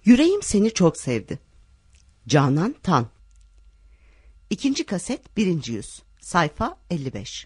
Yüreğim seni çok sevdi. Canan Tan. 2. kaset 1. yüz. Sayfa 55.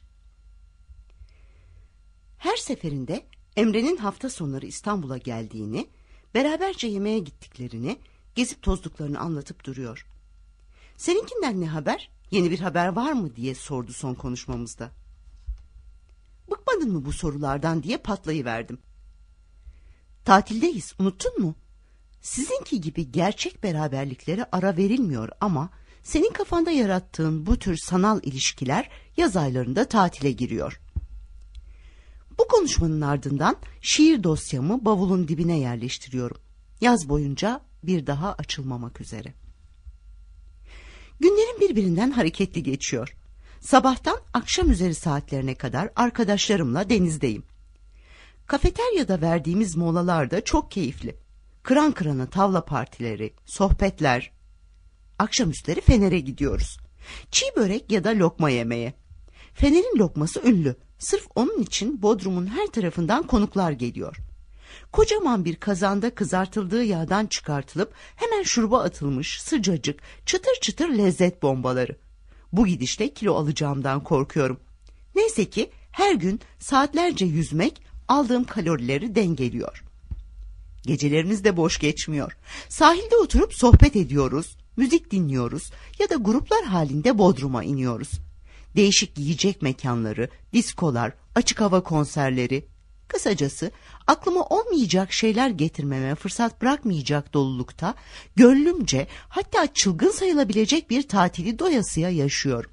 Her seferinde Emre'nin hafta sonları İstanbul'a geldiğini, beraberce yemeğe gittiklerini, gezip tozduklarını anlatıp duruyor. Seninkinden ne haber? Yeni bir haber var mı diye sordu son konuşmamızda. Bıkmadın mı bu sorulardan diye patlayıverdim. Tatildeyiz, unuttun mu? Sizinki gibi gerçek beraberliklere ara verilmiyor ama senin kafanda yarattığın bu tür sanal ilişkiler yaz aylarında tatile giriyor. Bu konuşmanın ardından şiir dosyamı bavulun dibine yerleştiriyorum. Yaz boyunca bir daha açılmamak üzere. Günlerim birbirinden hareketli geçiyor. Sabahtan akşam üzeri saatlerine kadar arkadaşlarımla denizdeyim. Kafeteryada verdiğimiz molalar da çok keyifli. Kıran kırana tavla partileri, sohbetler. Akşamüstleri Fener'e gidiyoruz. Çiğ börek ya da lokma yemeye. Fener'in lokması ünlü. Sırf onun için Bodrum'un her tarafından konuklar geliyor. Kocaman bir kazanda kızartıldığı yağdan çıkartılıp hemen şuruba atılmış sıcacık, çıtır çıtır lezzet bombaları. Bu gidişle kilo alacağımdan korkuyorum. Neyse ki her gün saatlerce yüzmek aldığım kalorileri dengeliyor. Gecelerimiz de boş geçmiyor. Sahilde oturup sohbet ediyoruz, müzik dinliyoruz ya da gruplar halinde Bodrum'a iniyoruz. Değişik yiyecek mekanları, diskolar, açık hava konserleri. Kısacası aklıma olmayacak şeyler getirmeme fırsat bırakmayacak dolulukta, gönlümce hatta çılgın sayılabilecek bir tatili doyasıya yaşıyorum.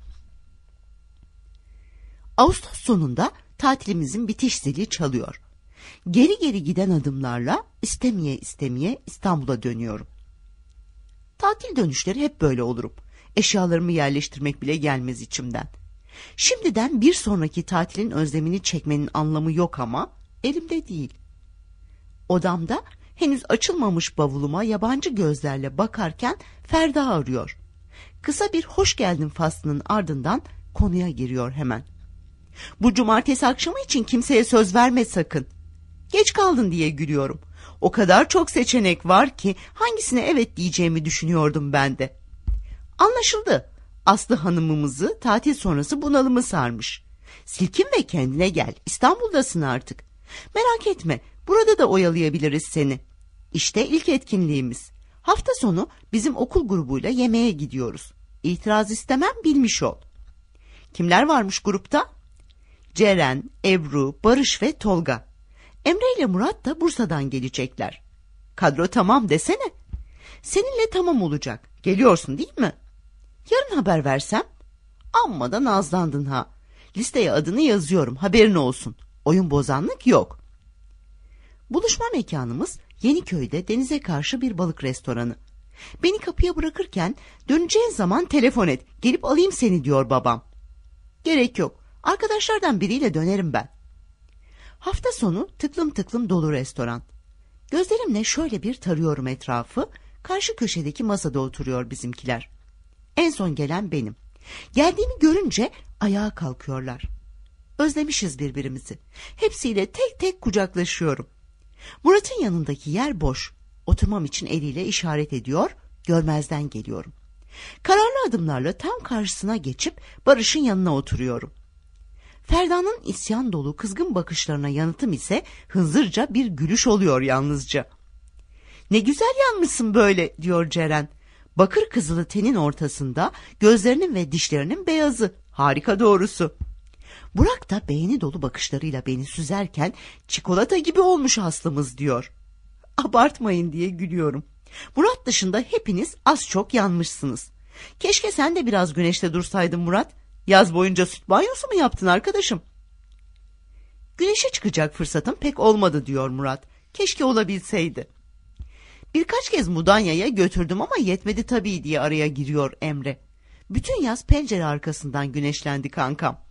Ağustos sonunda tatilimizin bitiş zili çalıyor. Geri geri giden adımlarla istemeye istemeye İstanbul'a dönüyorum. Tatil dönüşleri hep böyle olurum. Eşyalarımı yerleştirmek bile gelmez içimden. Şimdiden bir sonraki tatilin özlemini çekmenin anlamı yok ama elimde değil. Odamda henüz açılmamış bavuluma yabancı gözlerle bakarken Ferda arıyor. Kısa bir hoş geldin faslının ardından konuya giriyor hemen. Bu cumartesi akşamı için kimseye söz verme sakın. Geç kaldın diye gülüyorum. O kadar çok seçenek var ki hangisine evet diyeceğimi düşünüyordum ben de. Anlaşıldı. Aslı hanımımızı tatil sonrası bunalımı sarmış. Silkin ve kendine gel. İstanbul'dasın artık. Merak etme, burada da oyalayabiliriz seni. İşte ilk etkinliğimiz. Hafta sonu bizim okul grubuyla yemeğe gidiyoruz. İtiraz istemem, bilmiş ol. Kimler varmış grupta? Ceren, Ebru, Barış ve Tolga. Emre ile Murat da Bursa'dan gelecekler. Kadro tamam desene. Seninle tamam olacak. Geliyorsun değil mi? Yarın haber versem? Amma da nazlandın ha. Listeye adını yazıyorum, haberin olsun. Oyun bozanlık yok. Buluşma mekanımız Yeniköy'de denize karşı bir balık restoranı. Beni kapıya bırakırken döneceğin zaman telefon et. Gelip alayım seni diyor babam. Gerek yok. Arkadaşlardan biriyle dönerim ben. Hafta sonu tıklım tıklım dolu restoran. Gözlerimle şöyle bir tarıyorum etrafı. Karşı köşedeki masada oturuyor bizimkiler. En son gelen benim. Geldiğimi görünce ayağa kalkıyorlar. Özlemişiz birbirimizi. Hepsiyle tek tek kucaklaşıyorum. Murat'ın yanındaki yer boş. Oturmam için eliyle işaret ediyor, görmezden geliyorum. Kararlı adımlarla tam karşısına geçip Barış'ın yanına oturuyorum. Ferda'nın isyan dolu kızgın bakışlarına yanıtım ise hınzırca bir gülüş oluyor yalnızca. Ne güzel yanmışsın böyle diyor Ceren. Bakır kızılı tenin ortasında gözlerinin ve dişlerinin beyazı. Harika doğrusu. Burak da beğeni dolu bakışlarıyla beni süzerken çikolata gibi olmuş Aslımız diyor. Abartmayın diye gülüyorum. Murat dışında hepiniz az çok yanmışsınız. Keşke sen de biraz güneşte dursaydın Murat. Yaz boyunca süt banyosu mu yaptın arkadaşım? Güneşe çıkacak fırsatım pek olmadı diyor Murat. Keşke olabilseydi. Birkaç kez Mudanya'ya götürdüm ama yetmedi tabii diye araya giriyor Emre. Bütün yaz pencere arkasından güneşlendi kankam.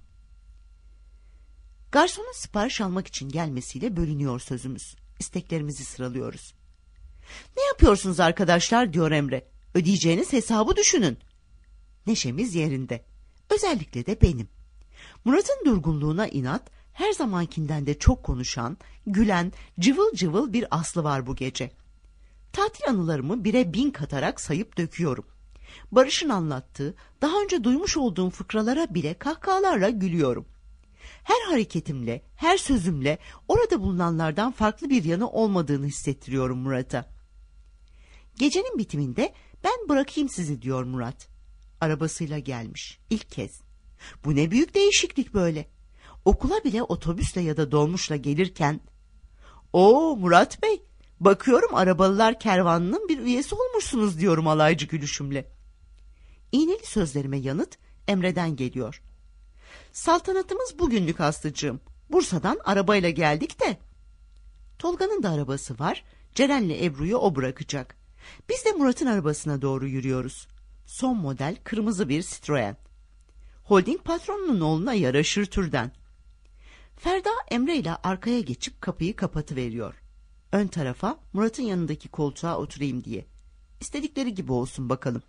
Garsonun sipariş almak için gelmesiyle bölünüyor sözümüz. İsteklerimizi sıralıyoruz. Ne yapıyorsunuz arkadaşlar diyor Emre. Ödeyeceğiniz hesabı düşünün. Neşemiz yerinde. Özellikle de benim. Murat'ın durgunluğuna inat, her zamankinden de çok konuşan, gülen, cıvıl cıvıl bir Aslı var bu gece. Tatil anılarımı 1'e 1000 katarak sayıp döküyorum. Barış'ın anlattığı, daha önce duymuş olduğum fıkralara bile kahkahalarla gülüyorum. Her hareketimle, her sözümle orada bulunanlardan farklı bir yanı olmadığını hissettiriyorum Murat'a. Gecenin bitiminde ben bırakayım sizi diyor Murat. Arabasıyla gelmiş ilk kez. Bu ne büyük değişiklik böyle. Okula bile otobüsle ya da dolmuşla gelirken, "Oo Murat Bey, bakıyorum arabalılar kervanının bir üyesi olmuşsunuz" diyorum alaycı gülüşümle. İğneli sözlerime yanıt Emre'den geliyor. "Saltanatımız bugünlük Aslıcığım. Bursa'dan arabayla geldik de." Tolga'nın da arabası var. Ceren'le Ebru'yu o bırakacak. Biz de Murat'ın arabasına doğru yürüyoruz. Son model kırmızı bir Citroen. Holding patronunun oğluna yaraşır türden. Ferda Emre ile arkaya geçip kapıyı kapatıveriyor. Ön tarafa, Murat'ın yanındaki koltuğa oturayım diye. İstedikleri gibi olsun bakalım.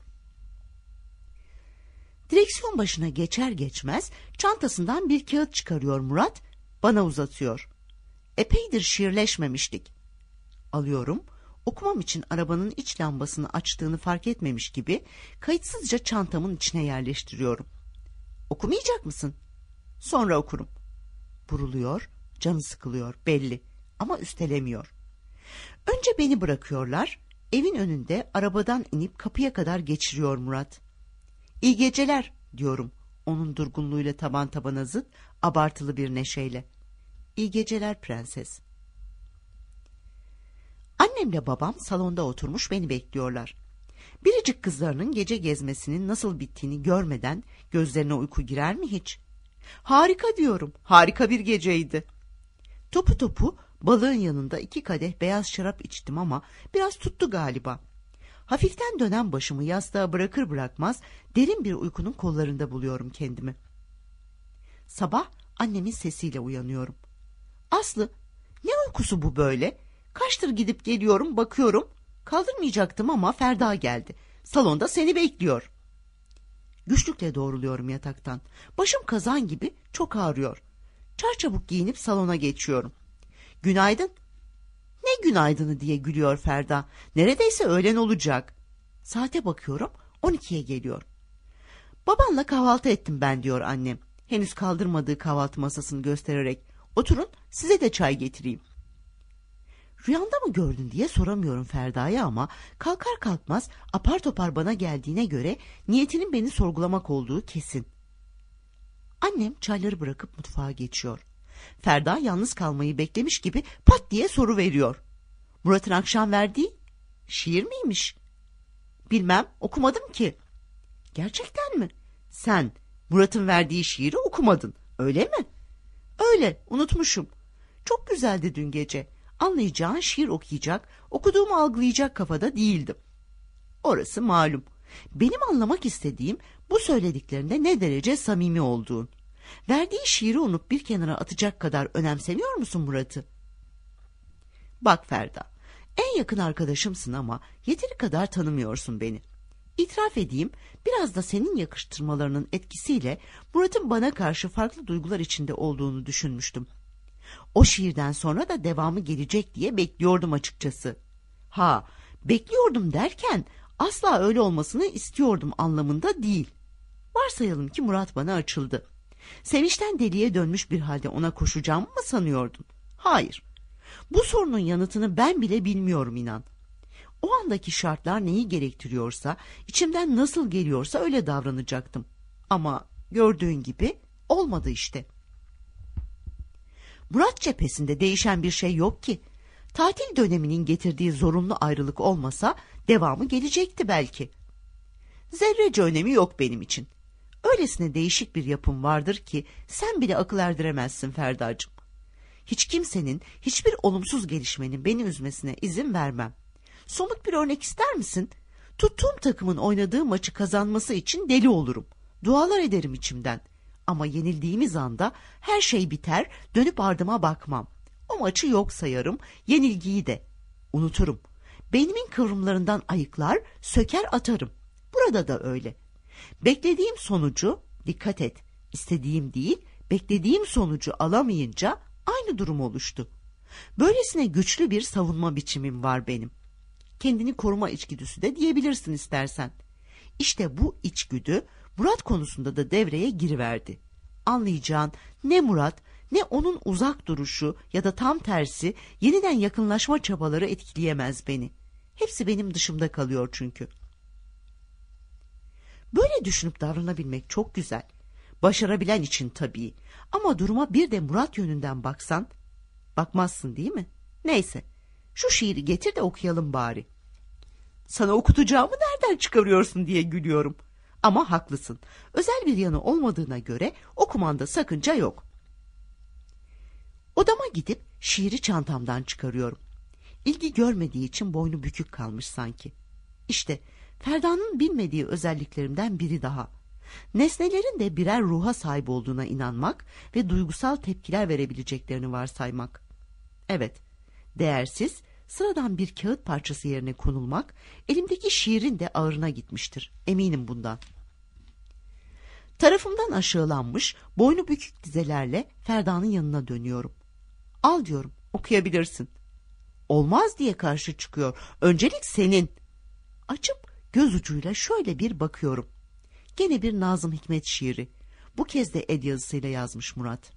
Direksiyon başına geçer geçmez çantasından bir kağıt çıkarıyor Murat, bana uzatıyor. Epeydir şiirleşmemiştik. Alıyorum, okumam için arabanın iç lambasını açtığını fark etmemiş gibi kayıtsızca çantamın içine yerleştiriyorum. "Okumayacak mısın?" "Sonra okurum." Buruluyor, canı sıkılıyor belli ama üstelemiyor. Önce beni bırakıyorlar, evin önünde arabadan inip kapıya kadar geçiriyor Murat. "İyi geceler" diyorum, onun durgunluğuyla taban tabana zıt, abartılı bir neşeyle. "İyi geceler prenses." Annemle babam salonda oturmuş beni bekliyorlar. Biricik kızlarının gece gezmesinin nasıl bittiğini görmeden gözlerine uyku girer mi hiç? "Harika" diyorum, "harika bir geceydi." Topu topu balığın yanında 2 kadeh beyaz şarap içtim ama biraz tuttu galiba. Hafiften dönen başımı yastığa bırakır bırakmaz derin bir uykunun kollarında buluyorum kendimi. Sabah annemin sesiyle uyanıyorum. "Aslı, ne uykusu bu böyle? Kaçtır gidip geliyorum, bakıyorum. Kaldırmayacaktım ama Ferda geldi. Salonda seni bekliyor." Güçlükle doğruluyorum yataktan. Başım kazan gibi çok ağrıyor. Çarçabuk giyinip salona geçiyorum. "Günaydın." "Ne günaydını?" diye gülüyor Ferda. "Neredeyse öğlen olacak." Saate bakıyorum, 12'ye geliyor. "Babanla kahvaltı ettim ben" diyor annem. Henüz kaldırmadığı kahvaltı masasını göstererek. "Oturun, size de çay getireyim." Rüyanda mı gördün diye soramıyorum Ferda'ya ama kalkar kalkmaz apar topar bana geldiğine göre niyetinin beni sorgulamak olduğu kesin. Annem çayları bırakıp mutfağa geçiyor. Ferda yalnız kalmayı beklemiş gibi pat diye soru veriyor. "Murat'ın akşam verdiği şiir miymiş?" "Bilmem, okumadım ki." "Gerçekten mi? Sen Murat'ın verdiği şiiri okumadın, öyle mi?" "Öyle, unutmuşum. Çok güzeldi dün gece. Anlayacağın şiir okuyacak, okuduğumu algılayacak kafada değildim." "Orası malum. Benim anlamak istediğim bu söylediklerinde ne derece samimi olduğun. Verdiği şiiri unutup bir kenara atacak kadar önemsemiyor musun Murat'ı?" "Bak Ferda, en yakın arkadaşımsın ama yeteri kadar tanımıyorsun beni. İtiraf edeyim, biraz da senin yakıştırmalarının etkisiyle Murat'ın bana karşı farklı duygular içinde olduğunu düşünmüştüm. O şiirden sonra da devamı gelecek diye bekliyordum açıkçası. Ha, bekliyordum derken asla öyle olmasını istiyordum anlamında değil. Varsayalım ki Murat bana açıldı. Sevinçten deliye dönmüş bir halde ona koşacağımı mı sanıyordun? Hayır. Bu sorunun yanıtını ben bile bilmiyorum inan. O andaki şartlar neyi gerektiriyorsa, içimden nasıl geliyorsa öyle davranacaktım. Ama gördüğün gibi olmadı işte. Murat cephesinde değişen bir şey yok ki. Tatil döneminin getirdiği zorunlu ayrılık olmasa devamı gelecekti belki. Zerrece önemi yok benim için. Öylesine değişik bir yapım vardır ki sen bile akıl erdiremezsin Ferdacığım. Hiç kimsenin, hiçbir olumsuz gelişmenin beni üzmesine izin vermem. Somut bir örnek ister misin? Tuttuğum takımın oynadığı maçı kazanması için deli olurum. Dualar ederim içimden. Ama yenildiğimiz anda her şey biter, dönüp ardıma bakmam. O maçı yok sayarım, yenilgiyi de. Unuturum. Beynimin kıvrımlarından ayıklar, söker atarım. Burada da öyle. Beklediğim sonucu, dikkat et, istediğim değil, beklediğim sonucu alamayınca aynı durum oluştu. Böylesine güçlü bir savunma biçimim var benim. kendini koruma içgüdüsü de diyebilirsin istersen. İşte bu içgüdü Murat konusunda da devreye giriverdi. Anlayacağın ne Murat ne onun uzak duruşu ya da tam tersi yeniden yakınlaşma çabaları etkileyemez beni. Hepsi benim dışımda kalıyor çünkü. Böyle düşünüp davranabilmek çok güzel. Başarabilen için tabii. Ama duruma bir de Murat yönünden baksan, bakmazsın değil mi? Neyse, şu şiiri getir de okuyalım bari. Sana okutacağımı nereden çıkarıyorsun diye gülüyorum. Ama haklısın. Özel bir yanı olmadığına göre okumanda sakınca yok. Odama gidip şiiri çantamdan çıkarıyorum. İlgi görmediği için boynu bükük kalmış sanki. İşte Ferda'nın bilmediği özelliklerimden biri daha. Nesnelerin de birer ruha sahip olduğuna inanmak ve duygusal tepkiler verebileceklerini varsaymak. Evet, değersiz, sıradan bir kağıt parçası yerine konulmak, elimdeki şiirin de ağırına gitmiştir. Eminim bundan. Tarafımdan aşağılanmış, boynu bükük dizelerle Ferda'nın yanına dönüyorum. Al diyorum, okuyabilirsin. Olmaz diye karşı çıkıyor. Öncelik senin. Açıp göz ucuyla şöyle bir bakıyorum. Gene bir Nazım Hikmet şiiri. Bu kez de el yazısıyla yazmış Murat.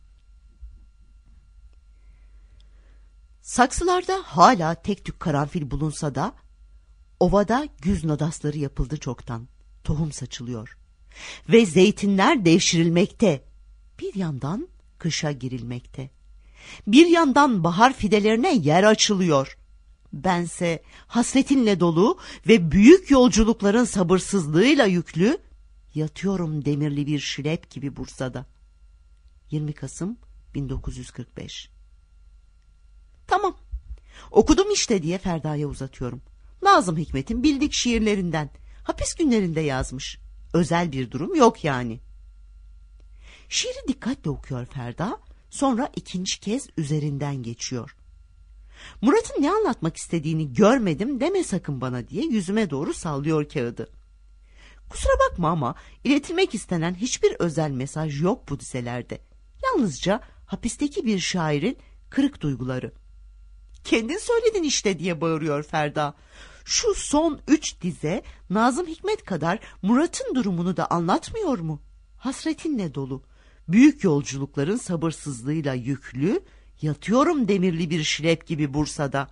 Saksılarda hala tek tük karanfil bulunsa da ovada güz nadasları yapıldı çoktan. Tohum saçılıyor. Ve zeytinler devşirilmekte. Bir yandan kışa girilmekte. Bir yandan bahar fidelerine yer açılıyor. Bense hasretinle dolu ve büyük yolculukların sabırsızlığıyla yüklü yatıyorum demirli bir şilep gibi Bursa'da. 20 Kasım 1945. Tamam. Okudum işte diye Ferda'ya uzatıyorum. Nazım Hikmet'in bildik şiirlerinden. Hapis günlerinde yazmış. Özel bir durum yok yani. Şiiri dikkatle okuyor Ferda. Sonra ikinci kez üzerinden geçiyor. Murat'ın ne anlatmak istediğini görmedim deme sakın bana diye yüzüme doğru sallıyor kağıdı. Kusura bakma ama iletilmek istenen hiçbir özel mesaj yok bu dizelerde. Yalnızca hapisteki bir şairin kırık duyguları. Kendin söyledin işte diye bağırıyor Ferda. Şu son 3 dize Nazım Hikmet kadar Murat'ın durumunu da anlatmıyor mu? Hasretinle dolu, büyük yolculukların sabırsızlığıyla yüklü, yatıyorum demirli bir şilep gibi Bursa'da.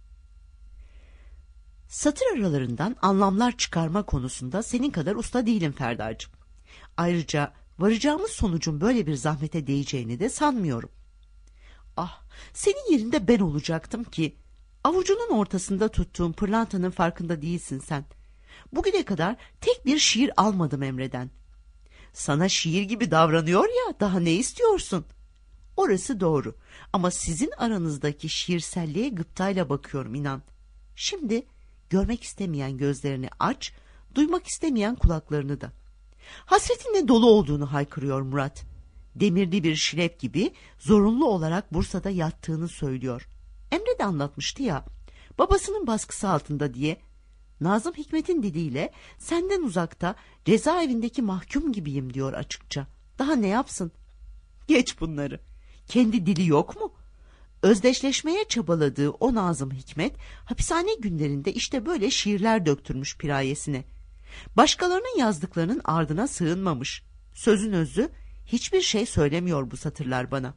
Satır aralarından anlamlar çıkarma konusunda senin kadar usta değilim Ferdacığım. Ayrıca varacağımız sonucun böyle bir zahmete değeceğini de sanmıyorum. Ah, senin yerinde ben olacaktım ki. Avucunun ortasında tuttuğum pırlantanın farkında değilsin sen. Bugüne kadar tek bir şiir almadım Emre'den. Sana şiir gibi davranıyor ya, daha ne istiyorsun? Orası doğru ama sizin aranızdaki şiirselliğe gıptayla bakıyorum inan. Şimdi görmek istemeyen gözlerini aç, duymak istemeyen kulaklarını da. Hasretinle dolu olduğunu haykırıyor Murat. Demirli bir şilep gibi zorunlu olarak Bursa'da yattığını söylüyor. Emre de anlatmıştı ya, babasının baskısı altında diye. Nazım Hikmet'in diliyle senden uzakta cezaevindeki mahkum gibiyim diyor açıkça. Daha ne yapsın? Geç bunları. Kendi dili yok mu? Özdeşleşmeye çabaladığı o Nazım Hikmet hapishane günlerinde işte böyle şiirler döktürmüş pirayesine. Başkalarının yazdıklarının ardına sığınmamış. Sözün özü, hiçbir şey söylemiyor bu satırlar bana.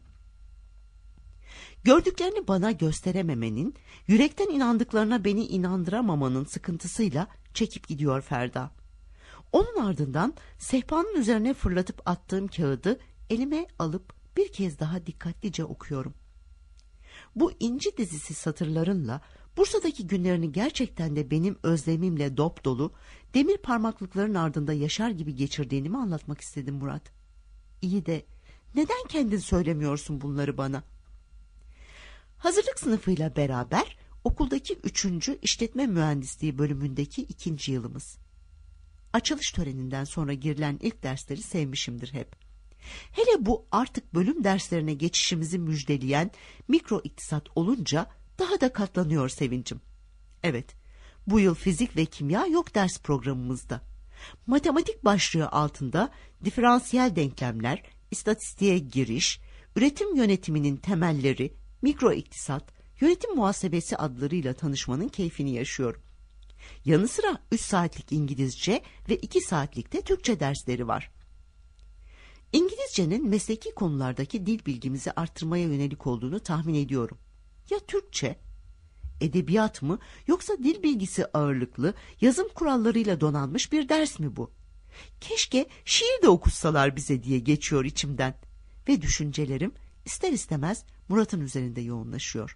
Gördüklerini bana gösterememenin, yürekten inandıklarına beni inandıramamanın sıkıntısıyla çekip gidiyor Ferda. Onun ardından sehpanın üzerine fırlatıp attığım kağıdı elime alıp bir kez daha dikkatlice okuyorum. Bu inci dizisi satırlarınla Bursa'daki günlerini gerçekten de benim özlemimle dop dolu, demir parmaklıkların ardında yaşar gibi geçirdiğini mi anlatmak istedim Murat? İyi de neden kendin söylemiyorsun bunları bana? Hazırlık sınıfıyla beraber okuldaki 3. işletme mühendisliği bölümündeki 2. yılımız. Açılış töreninden sonra girilen ilk dersleri sevmişimdir hep. Hele bu artık bölüm derslerine geçişimizi müjdeleyen mikro iktisat olunca daha da katlanıyor sevincim. Evet, bu yıl fizik ve kimya yok ders programımızda. Matematik başlığı altında diferansiyel denklemler, istatistiğe giriş, üretim yönetiminin temelleri, mikro iktisat, yönetim muhasebesi adlarıyla tanışmanın keyfini yaşıyorum. Yanı sıra 3 saatlik İngilizce ve 2 saatlik de Türkçe dersleri var. İngilizcenin mesleki konulardaki dil bilgimizi arttırmaya yönelik olduğunu tahmin ediyorum. Ya Türkçe? Edebiyat mı yoksa dil bilgisi ağırlıklı, yazım kurallarıyla donanmış bir ders mi bu? Keşke şiir de okutsalar bize diye geçiyor içimden. Ve düşüncelerim ister istemez Murat'ın üzerinde yoğunlaşıyor.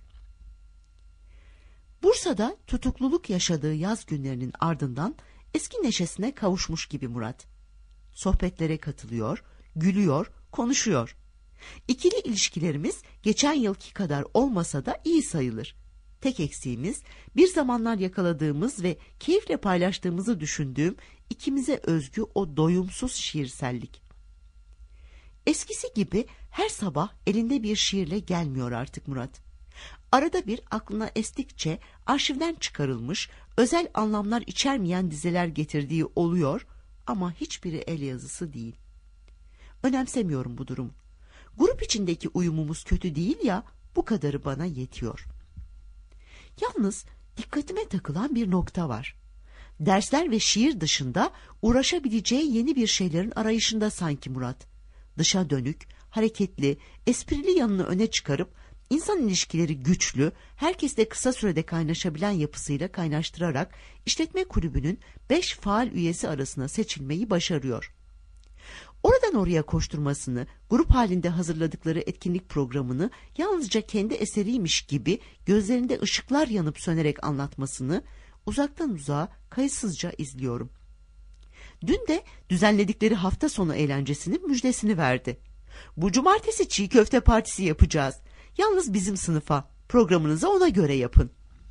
Bursa'da tutukluluk yaşadığı yaz günlerinin ardından eski neşesine kavuşmuş gibi Murat. Sohbetlere katılıyor, gülüyor, konuşuyor. İkili ilişkilerimiz geçen yılki kadar olmasa da iyi sayılır. Tek eksiğimiz bir zamanlar yakaladığımız ve keyifle paylaştığımızı düşündüğüm ikimize özgü o doyumsuz şiirsellik. Eskisi gibi her sabah elinde bir şiirle gelmiyor artık Murat. Arada bir aklına estikçe arşivden çıkarılmış, özel anlamlar içermeyen dizeler getirdiği oluyor ama hiçbiri el yazısı değil. Önemsemiyorum bu durumu. Grup içindeki uyumumuz kötü değil ya, bu kadarı bana yetiyor. Yalnız dikkatime takılan bir nokta var. Dersler ve şiir dışında uğraşabileceği yeni bir şeylerin arayışında sanki Murat. Dışa dönük, hareketli, esprili yanını öne çıkarıp insan ilişkileri güçlü, herkesle kısa sürede kaynaşabilen yapısıyla kaynaştırarak işletme kulübünün 5 faal üyesi arasına seçilmeyi başarıyor. Oradan oraya koşturmasını, grup halinde hazırladıkları etkinlik programını yalnızca kendi eseriymiş gibi gözlerinde ışıklar yanıp sönerek anlatmasını uzaktan uzağa kayıtsızca izliyorum. Dün de düzenledikleri hafta sonu eğlencesinin müjdesini verdi. Bu cumartesi çiğ köfte partisi yapacağız. Yalnız bizim sınıfa, programınızı ona göre yapın.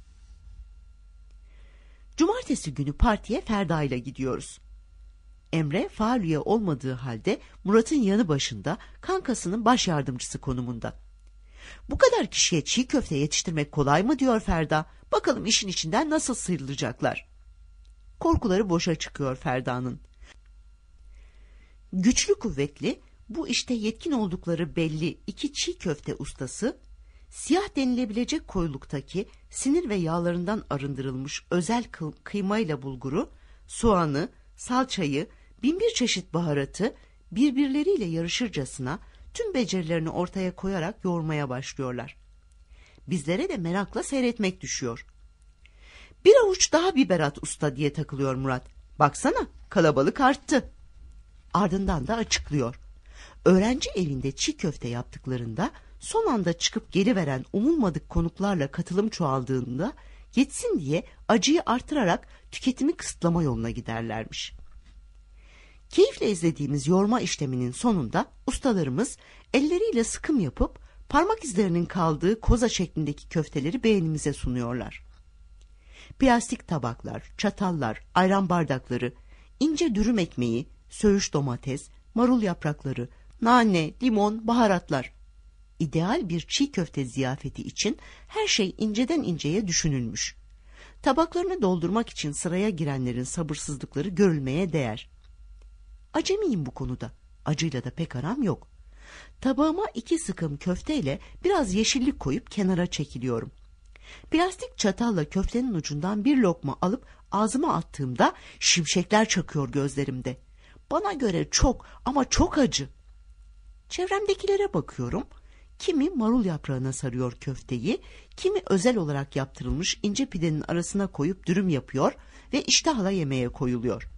Cumartesi günü partiye Ferda ile gidiyoruz. Emre faal üye olmadığı halde Murat'ın yanı başında kankasının baş yardımcısı konumunda. Bu kadar kişiye çiğ köfte yetiştirmek kolay mı diyor Ferda. Bakalım işin içinden nasıl sıyrılacaklar. Korkuları boşa çıkıyor Ferda'nın. Güçlü kuvvetli, bu işte yetkin oldukları belli 2 çiğ köfte ustası, siyah denilebilecek koyuluktaki sinir ve yağlarından arındırılmış özel kıymayla bulguru, soğanı, salçayı, 1001 çeşit baharatı birbirleriyle yarışırcasına tüm becerilerini ortaya koyarak yoğurmaya başlıyorlar. Bizlere de merakla seyretmek düşüyor. Bir avuç daha biber at usta diye takılıyor Murat. Baksana, kalabalık arttı. Ardından da açıklıyor. Öğrenci evinde çiğ köfte yaptıklarında son anda çıkıp geliveren umulmadık konuklarla katılım çoğaldığında yetsin diye acıyı artırarak tüketimi kısıtlama yoluna giderlermiş. Keyifle izlediğimiz yoğurma işleminin sonunda ustalarımız elleriyle sıkım yapıp parmak izlerinin kaldığı koza şeklindeki köfteleri beğenimize sunuyorlar. Plastik tabaklar, çatallar, ayran bardakları, ince dürüm ekmeği, söğüş domates, marul yaprakları, nane, limon, baharatlar. İdeal bir çiğ köfte ziyafeti için her şey inceden inceye düşünülmüş. Tabaklarını doldurmak için sıraya girenlerin sabırsızlıkları görülmeye değer. Acemiyim bu konuda. Acıyla da pek aram yok. Tabağıma 2 sıkım köfteyle biraz yeşillik koyup kenara çekiliyorum. Plastik çatalla köftenin ucundan bir lokma alıp ağzıma attığımda şimşekler çakıyor gözlerimde. Bana göre çok ama çok acı. Çevremdekilere bakıyorum. Kimi marul yaprağına sarıyor köfteyi, kimi özel olarak yaptırılmış ince pidenin arasına koyup dürüm yapıyor ve iştahla yemeğe koyuluyor.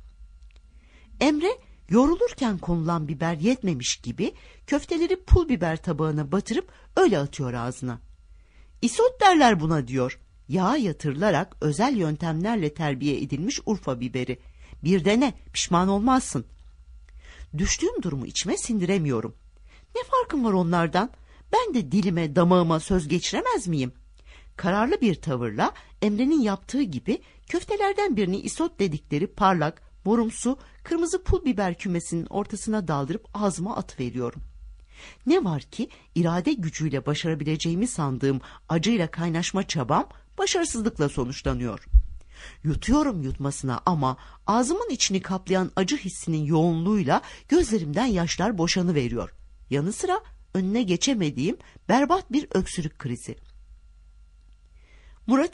Emre yoğrulurken konulan biber yetmemiş gibi köfteleri pul biber tabağına batırıp öyle atıyor ağzına. İsot derler buna diyor. Yağa yatırılarak özel yöntemlerle terbiye edilmiş Urfa biberi. Bir dene, pişman olmazsın. Düştüğüm durumu içime sindiremiyorum. Ne farkım var onlardan? Ben de dilime, damağıma söz geçiremez miyim? Kararlı bir tavırla Emre'nin yaptığı gibi köftelerden birini isot dedikleri parlak, morumsu, kırmızı pul biber kümesinin ortasına daldırıp ağzıma atıveriyorum. Ne var ki irade gücüyle başarabileceğimi sandığım acıyla kaynaşma çabam başarısızlıkla sonuçlanıyor. Yutuyorum yutmasına ama ağzımın içini kaplayan acı hissinin yoğunluğuyla gözlerimden yaşlar boşanıveriyor. Yanı sıra önüne geçemediğim berbat bir öksürük krizi. Murat'ın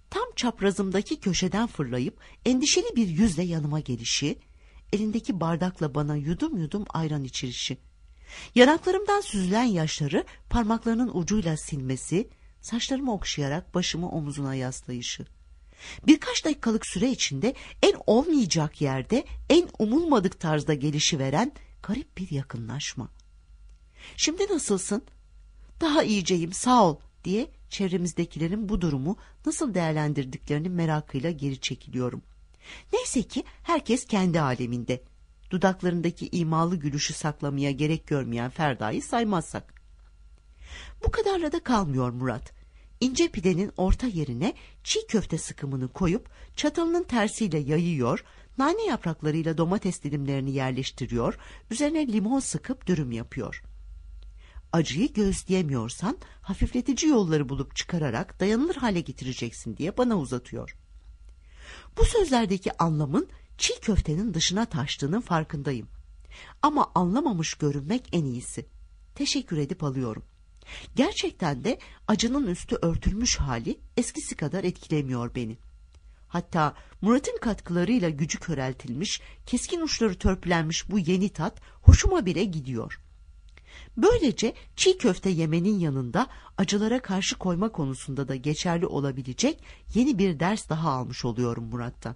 tam çaprazımdaki köşeden fırlayıp endişeli bir yüzle yanıma gelişi, elindeki bardakla bana yudum yudum ayran içirişi, yanaklarımdan süzülen yaşları parmaklarının ucuyla silmesi, saçlarımı okşayarak başımı omuzuna yaslayışı. Birkaç dakikalık süre içinde en olmayacak yerde en umulmadık tarzda gelişiveren garip bir yakınlaşma. "Şimdi nasılsın?" "Daha iyiceyim, sağ ol," diye çevremizdekilerin bu durumu nasıl değerlendirdiklerini merakıyla geri çekiliyorum. Neyse ki herkes kendi aleminde. Dudaklarındaki imalı gülüşü saklamaya gerek görmeyen Ferda'yı saymazsak. Bu kadarla da kalmıyor Murat. İnce pidenin orta yerine çiğ köfte sıkımını koyup çatalının tersiyle yayıyor, nane yapraklarıyla domates dilimlerini yerleştiriyor, üzerine limon sıkıp dürüm yapıyor. Acıyı göğüsleyemiyorsan hafifletici yolları bulup çıkararak dayanılır hale getireceksin diye bana uzatıyor. Bu sözlerdeki anlamın çiğ köftenin dışına taştığının farkındayım. Ama anlamamış görünmek en iyisi. Teşekkür edip alıyorum. Gerçekten de acının üstü örtülmüş hali eskisi kadar etkilemiyor beni. Hatta Murat'ın katkılarıyla gücü köreltilmiş, keskin uçları törpülenmiş bu yeni tat hoşuma bile gidiyor. Böylece çiğ köfte yemenin yanında acılara karşı koyma konusunda da geçerli olabilecek yeni bir ders daha almış oluyorum Murat'tan.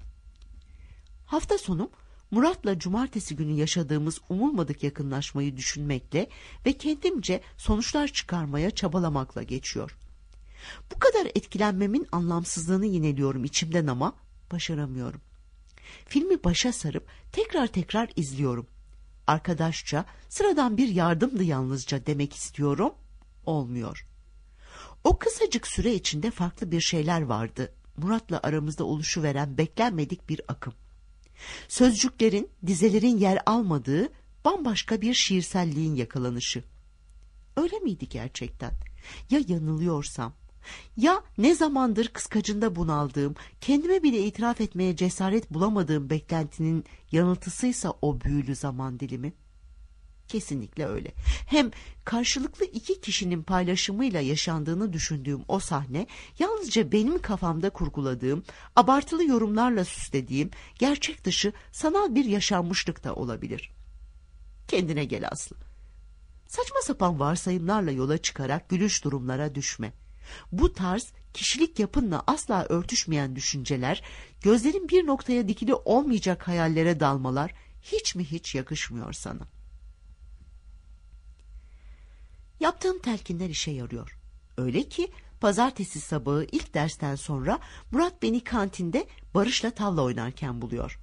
Hafta sonum Murat'la cumartesi günü yaşadığımız umulmadık yakınlaşmayı düşünmekle ve kendimce sonuçlar çıkarmaya çabalamakla geçiyor. Bu kadar etkilenmemin anlamsızlığını yineliyorum içimden ama başaramıyorum. Filmi başa sarıp tekrar tekrar izliyorum. Arkadaşça, sıradan bir yardımdı yalnızca demek istiyorum, olmuyor. O kısacık süre içinde farklı bir şeyler vardı. Murat'la aramızda oluşuveren beklenmedik bir akım. Sözcüklerin, dizelerin yer almadığı bambaşka bir şiirselliğin yakalanışı. Öyle miydi gerçekten? Ya yanılıyorsam? Ya ne zamandır kıskacında bunaldığım, kendime bile itiraf etmeye cesaret bulamadığım beklentinin yanıltısıysa o büyülü zaman dilimi? Kesinlikle öyle. Hem karşılıklı iki kişinin paylaşımıyla yaşandığını düşündüğüm o sahne, yalnızca benim kafamda kurguladığım, abartılı yorumlarla süslediğim, gerçek dışı sanal bir yaşanmışlık da olabilir. Kendine gel Aslı. Saçma sapan varsayımlarla yola çıkarak gülüş durumlara düşme. Bu tarz kişilik yapınla asla örtüşmeyen düşünceler, gözlerin bir noktaya dikili olmayacak hayallere dalmalar hiç mi hiç yakışmıyor sana. Yaptığım telkinler işe yarıyor. Öyle ki pazartesi sabahı ilk dersten sonra Murat beni kantinde Barış'la tavla oynarken buluyor.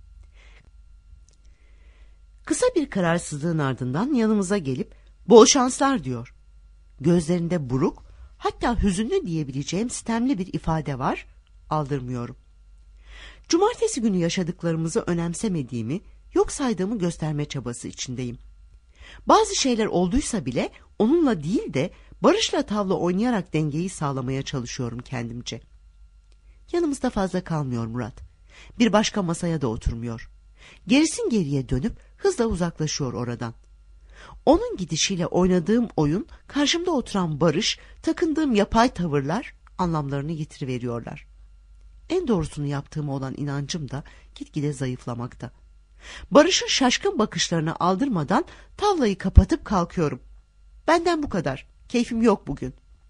Kısa bir kararsızlığın ardından yanımıza gelip "Bol şanslar," diyor. Gözlerinde buruk, hatta hüzünlü diyebileceğim sitemli bir ifade var, aldırmıyorum. Cumartesi günü yaşadıklarımızı önemsemediğimi, yok saydığımı gösterme çabası içindeyim. Bazı şeyler olduysa bile onunla değil de Barış'la tavla oynayarak dengeyi sağlamaya çalışıyorum kendimce. Yanımızda fazla kalmıyor Murat. Bir başka masaya da oturmuyor. Gerisin geriye dönüp hızla uzaklaşıyor oradan. Onun gidişiyle oynadığım oyun, karşımda oturan Barış, takındığım yapay tavırlar anlamlarını yitiriveriyorlar. En doğrusunu yaptığıma olan inancım da gitgide zayıflamakta. Barış'ın şaşkın bakışlarını aldırmadan tavlayı kapatıp kalkıyorum. Benden bu kadar. Keyfim yok bugün.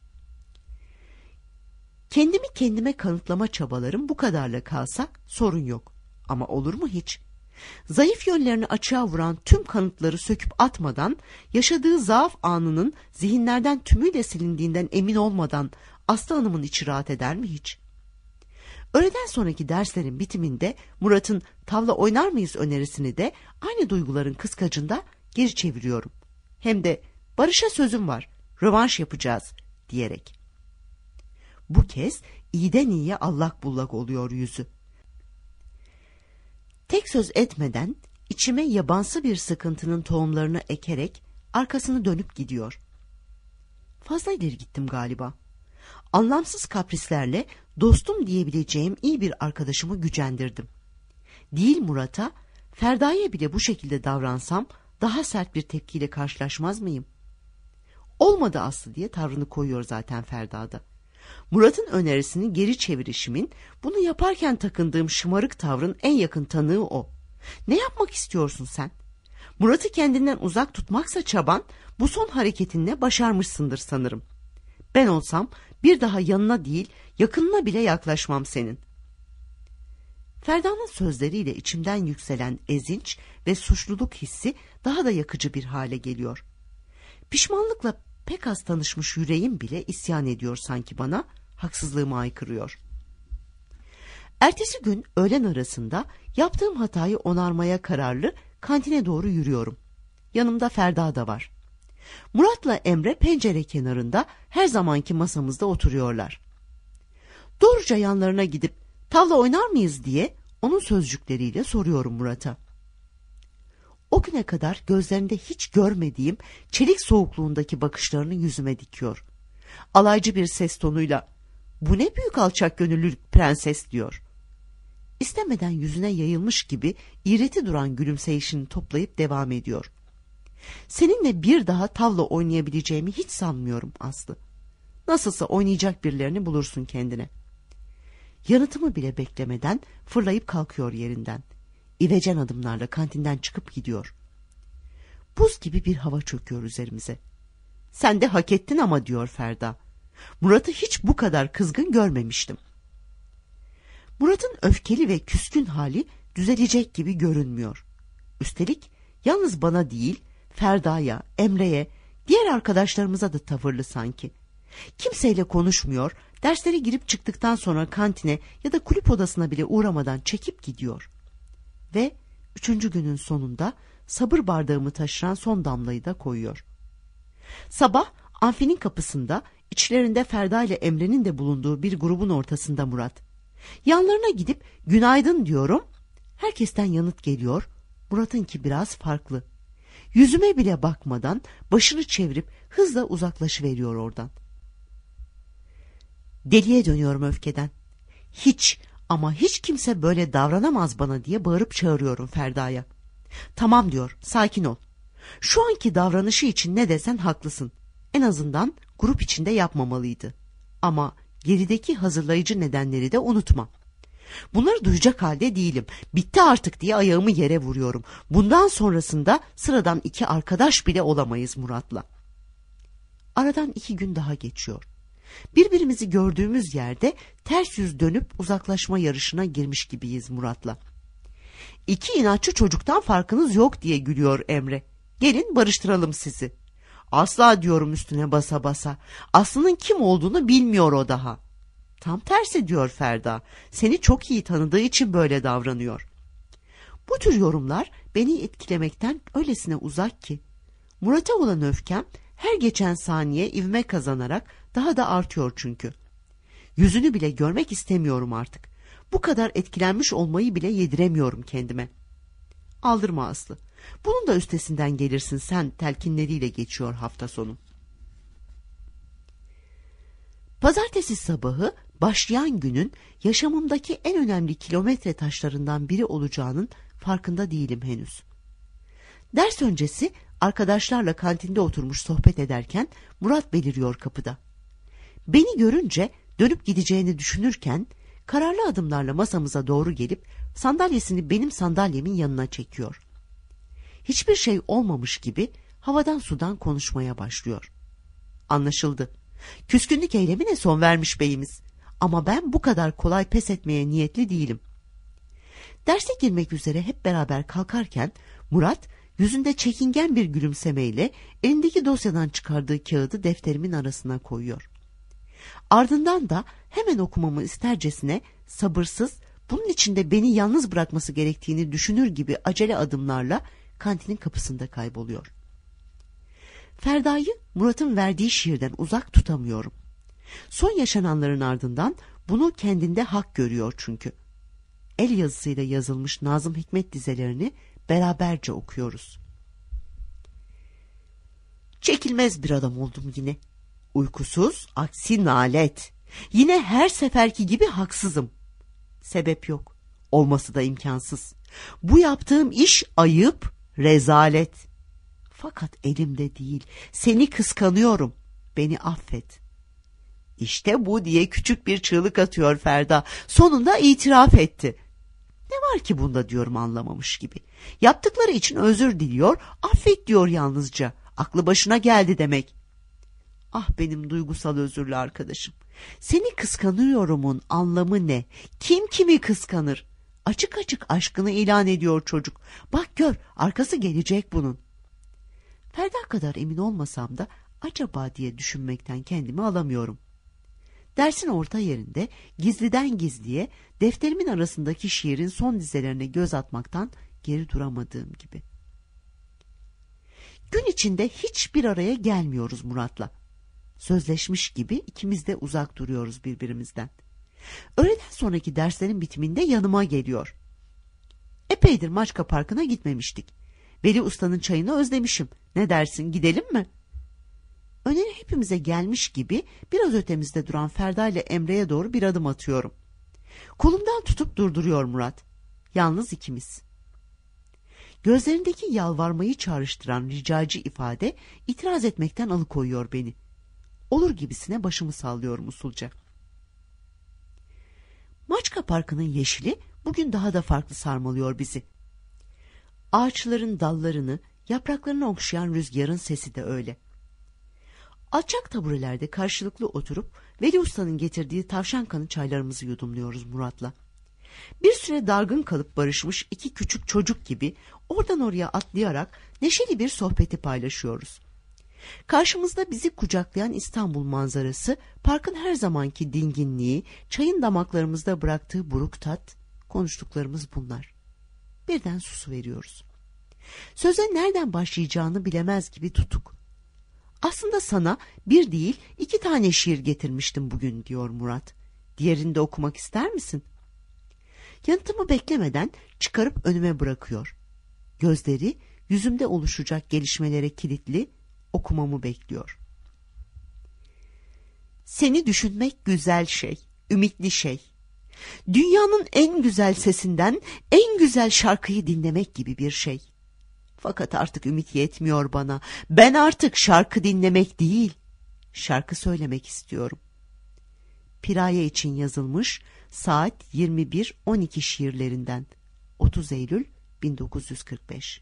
Kendimi kendime kanıtlama çabalarım bu kadarla kalsak sorun yok. Ama olur mu hiç? Zayıf yönlerini açığa vuran tüm kanıtları söküp atmadan, yaşadığı zaaf anının zihinlerden tümüyle silindiğinden emin olmadan Aslı Hanım'ın içi rahat eder mi hiç? Öğleden sonraki derslerin bitiminde Murat'ın tavla oynar mıyız önerisini de aynı duyguların kıskacında geri çeviriyorum. Hem de Barış'a sözüm var, rövanş yapacağız diyerek. Bu kez iyiden iyiye allak bullak oluyor yüzü. Tek söz etmeden içime yabansı bir sıkıntının tohumlarını ekerek arkasını dönüp gidiyor. Fazla ileri gittim galiba. Anlamsız kaprislerle dostum diyebileceğim iyi bir arkadaşımı gücendirdim. Değil Murat'a, Ferda'ya bile bu şekilde davransam daha sert bir tepkiyle karşılaşmaz mıyım? Olmadı Aslı diye tavrını koyuyor zaten Ferda'da. Murat'ın önerisini geri çevirişimin, bunu yaparken takındığım şımarık tavrın en yakın tanığı o. Ne yapmak istiyorsun sen? Murat'ı kendinden uzak tutmaksa çaban, bu son hareketinle başarmışsındır sanırım. Ben olsam bir daha yanına değil, yakınına bile yaklaşmam senin. Ferda'nın sözleriyle içimden yükselen ezinç ve suçluluk hissi daha da yakıcı bir hale geliyor. Pişmanlıkla pek az tanışmış yüreğim bile isyan ediyor sanki bana, haksızlığımı aykırıyor. Ertesi gün öğlen arasında yaptığım hatayı onarmaya kararlı kantine doğru yürüyorum. Yanımda Ferda da var. Murat'la Emre pencere kenarında her zamanki masamızda oturuyorlar. Doğruca yanlarına gidip tavla oynar mıyız diye onun sözcükleriyle soruyorum Murat'a. O güne kadar gözlerinde hiç görmediğim çelik soğukluğundaki bakışlarını yüzüme dikiyor. Alaycı bir ses tonuyla "Bu ne büyük alçak gönüllülük prenses" diyor. İstemeden yüzüne yayılmış gibi iğreti duran gülümseyişini toplayıp devam ediyor. "Seninle bir daha tavla oynayabileceğimi hiç sanmıyorum Aslı. Nasılsa oynayacak birilerini bulursun kendine." Yanıtımı bile beklemeden fırlayıp kalkıyor yerinden. İvecen adımlarla kantinden çıkıp gidiyor. Buz gibi bir hava çöküyor üzerimize. "Sen de hak ettin ama" diyor Ferda. "Murat'ı hiç bu kadar kızgın görmemiştim." Murat'ın öfkeli ve küskün hali düzelecek gibi görünmüyor. Üstelik yalnız bana değil, Ferda'ya, Emre'ye, diğer arkadaşlarımıza da tavırlı sanki. Kimseyle konuşmuyor, dersleri girip çıktıktan sonra kantine ya da kulüp odasına bile uğramadan çekip gidiyor. Ve 3. günün sonunda sabır bardağımı taşıran son damlayı da koyuyor. Sabah amfinin kapısında, içlerinde Ferda ile Emre'nin de bulunduğu bir grubun ortasında Murat. Yanlarına gidip "Günaydın" diyorum. Herkesten yanıt geliyor. Murat'ınki biraz farklı. Yüzüme bile bakmadan başını çevirip hızla uzaklaşıveriyor oradan. Deliye dönüyorum öfkeden. "Hiç ama hiç kimse böyle davranamaz bana" diye bağırıp çağırıyorum Ferda'ya. "Tamam" diyor, "sakin ol. Şu anki davranışı için ne desen haklısın. En azından grup içinde yapmamalıydı. Ama gerideki hazırlayıcı nedenleri de unutma. Bunları duyacak halde değilim. Bitti artık" diye ayağımı yere vuruyorum. "Bundan sonrasında sıradan 2 arkadaş bile olamayız Murat'la." Aradan 2 gün daha geçiyor. Birbirimizi gördüğümüz yerde ters yüz dönüp uzaklaşma yarışına girmiş gibiyiz Murat'la. "2 inatçı çocuktan farkınız yok" diye gülüyor Emre. "Gelin barıştıralım sizi." "Asla" diyorum üstüne basa basa. "Aslı'nın kim olduğunu bilmiyor o daha." "Tam tersi" diyor Ferda. "Seni çok iyi tanıdığı için böyle davranıyor." Bu tür yorumlar beni etkilemekten öylesine uzak ki. Murat'a olan öfkem her geçen saniye ivme kazanarak daha da artıyor çünkü. Yüzünü bile görmek istemiyorum artık. Bu kadar etkilenmiş olmayı bile yediremiyorum kendime. "Aldırma Aslı. Bunun da üstesinden gelirsin sen" telkinleriyle geçiyor hafta sonu. Pazartesi sabahı başlayan günün yaşamımdaki en önemli kilometre taşlarından biri olacağının farkında değilim henüz. Ders öncesi arkadaşlarla kantinde oturmuş sohbet ederken Murat beliriyor kapıda. Beni görünce dönüp gideceğini düşünürken kararlı adımlarla masamıza doğru gelip sandalyesini benim sandalyemin yanına çekiyor. Hiçbir şey olmamış gibi havadan sudan konuşmaya başlıyor. Anlaşıldı. Küskünlük eylemine son vermiş beyimiz. Ama ben bu kadar kolay pes etmeye niyetli değilim. Derse girmek üzere hep beraber kalkarken Murat yüzünde çekingen bir gülümsemeyle elindeki dosyadan çıkardığı kağıdı defterimin arasına koyuyor. Ardından da hemen okumamı istercesine sabırsız, bunun içinde beni yalnız bırakması gerektiğini düşünür gibi acele adımlarla kantinin kapısında kayboluyor. Ferda'yı Murat'ın verdiği şiirden uzak tutamıyorum. Son yaşananların ardından bunu kendinde hak görüyor çünkü. El yazısıyla yazılmış Nazım Hikmet dizelerini beraberce okuyoruz. Çekilmez bir adam oldum yine. Uykusuz, aksi nalet. Yine her seferki gibi haksızım. Sebep yok. Olması da imkansız. Bu yaptığım iş ayıp, rezalet. Fakat elimde değil. Seni kıskanıyorum. Beni affet. İşte bu diye küçük bir çığlık atıyor Ferda. Sonunda itiraf etti. Ne var ki bunda diyorum anlamamış gibi. Yaptıkları için özür diliyor, affet diyor yalnızca. Aklı başına geldi demek. Ah benim duygusal özürlü arkadaşım. Seni kıskanıyorumun anlamı ne? Kim kimi kıskanır? Açık açık aşkını ilan ediyor çocuk. Bak gör, arkası gelecek bunun. Ferda kadar emin olmasam da acaba diye düşünmekten kendimi alamıyorum. Dersin orta yerinde gizliden gizliye defterimin arasındaki şiirin son dizelerine göz atmaktan geri duramadığım gibi. Gün içinde hiçbir araya gelmiyoruz Murat'la. Sözleşmiş gibi ikimiz de uzak duruyoruz birbirimizden. Öğleden sonraki derslerin bitiminde yanıma geliyor. Epeydir Maçka Parkı'na gitmemiştik. Veli Usta'nın çayını özlemişim. Ne dersin, gidelim mi? Öneri hepimize gelmiş gibi biraz ötemizde duran Ferda ile Emre'ye doğru bir adım atıyorum. Kolumdan tutup durduruyor Murat. Yalnız ikimiz. Gözlerindeki yalvarmayı çağrıştıran ricacı ifade itiraz etmekten alıkoyuyor beni. Olur gibisine başımı sallıyorum usulca. Maçka Parkı'nın yeşili bugün daha da farklı sarmalıyor bizi. Ağaçların dallarını, yapraklarını okşayan rüzgarın sesi de öyle. Alçak taburelerde karşılıklı oturup Veli Usta'nın getirdiği tavşan kanı çaylarımızı yudumluyoruz Murat'la. Bir süre dargın kalıp barışmış iki küçük çocuk gibi oradan oraya atlayarak neşeli bir sohbeti paylaşıyoruz. Karşımızda bizi kucaklayan İstanbul manzarası, parkın her zamanki dinginliği, çayın damaklarımızda bıraktığı buruk tat, konuştuklarımız bunlar. Birden susuveriyoruz. Söze nereden başlayacağını bilemez gibi tutuk. Aslında sana bir değil 2 tane şiir getirmiştim bugün diyor Murat. Diğerini de okumak ister misin? Yanıtımı beklemeden çıkarıp önüme bırakıyor. Gözleri yüzümde oluşacak gelişmelere kilitli, okumamı bekliyor. Seni düşünmek güzel şey, ümitli şey. Dünyanın en güzel sesinden en güzel şarkıyı dinlemek gibi bir şey. Fakat artık ümit yetmiyor bana. Ben artık şarkı dinlemek değil, şarkı söylemek istiyorum. Piraye için yazılmış saat 21:12 şiirlerinden 30 Eylül 1945.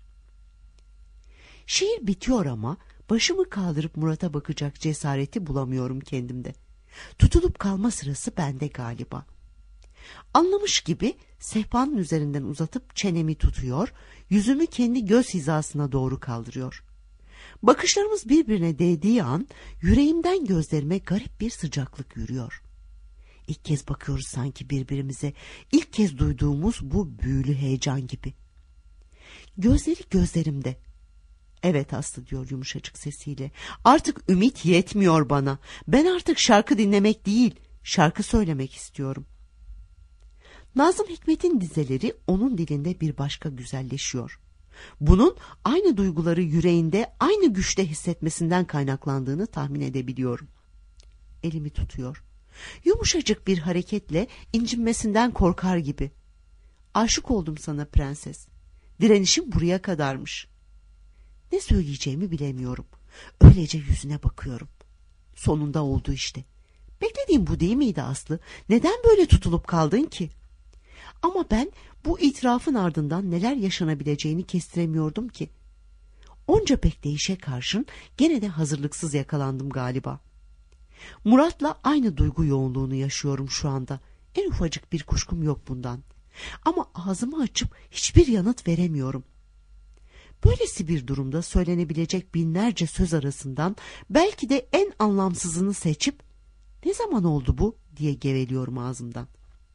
Şiir bitiyor ama başımı kaldırıp Murat'a bakacak cesareti bulamıyorum kendimde. Tutulup kalma sırası bende galiba. Anlamış gibi sehpanın üzerinden uzatıp çenemi tutuyor, yüzümü kendi göz hizasına doğru kaldırıyor. Bakışlarımız birbirine değdiği an yüreğimden gözlerime garip bir sıcaklık yürüyor. İlk kez bakıyoruz sanki birbirimize, ilk kez duyduğumuz bu büyülü heyecan gibi. Gözleri gözlerimde. Evet Aslı diyor yumuşacık sesiyle. Artık ümit yetmiyor bana. Ben artık şarkı dinlemek değil, şarkı söylemek istiyorum. Nazım Hikmet'in dizeleri onun dilinde bir başka güzelleşiyor. Bunun aynı duyguları yüreğinde aynı güçte hissetmesinden kaynaklandığını tahmin edebiliyorum. Elimi tutuyor. Yumuşacık bir hareketle incinmesinden korkar gibi. Aşık oldum sana prenses. Direnişim buraya kadarmış. Ne söyleyeceğimi bilemiyorum. Öylece yüzüne bakıyorum. Sonunda oldu işte. Beklediğim bu değil miydi Aslı? Neden böyle tutulup kaldın ki? Ama ben bu itirafın ardından neler yaşanabileceğini kestiremiyordum ki. Onca bekleyişe karşın gene de hazırlıksız yakalandım galiba. Murat'la aynı duygu yoğunluğunu yaşıyorum şu anda. En ufacık bir kuşkum yok bundan. Ama ağzımı açıp hiçbir yanıt veremiyorum. Böylesi bir durumda söylenebilecek binlerce söz arasından belki de en anlamsızını seçip "Ne zaman oldu bu?" diye geveliyorum ağzımdan.